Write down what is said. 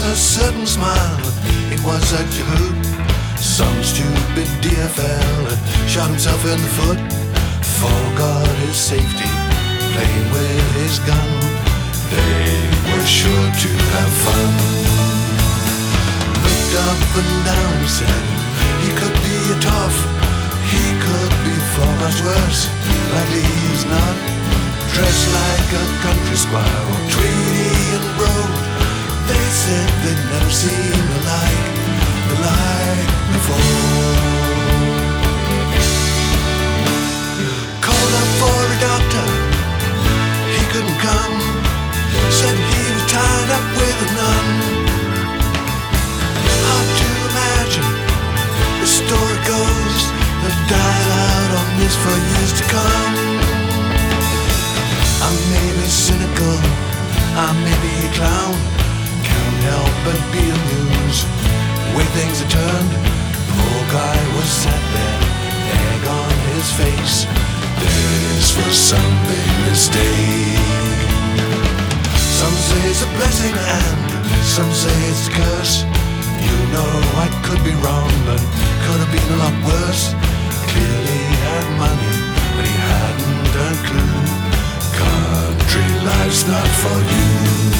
a certain smile, it was such a hoot. Some stupid deer fell and shot himself in the foot. Forgot his safety, playing with his gun. They were sure to have fun. Looked up and down, he said, he could be a tough. He could be far much worse, likely he's not. Dressed like a country squire, all tweedy and broke. They said they'd never seen the like before. Called up for a doctor, he couldn't come. Said he was tied up with a nun. Hard to imagine, the story goes, they'll dial out on this for years to come. I may be cynical, I may be a clown, can't help but be amused. The way things have turned, poor guy was sat there, egg on his face. This was some big mistake. Some say it's a blessing and some say it's a curse. You know I could be wrong, but could have been a lot worse. Clearly he had money, but he hadn't a clue. Country life's not for you.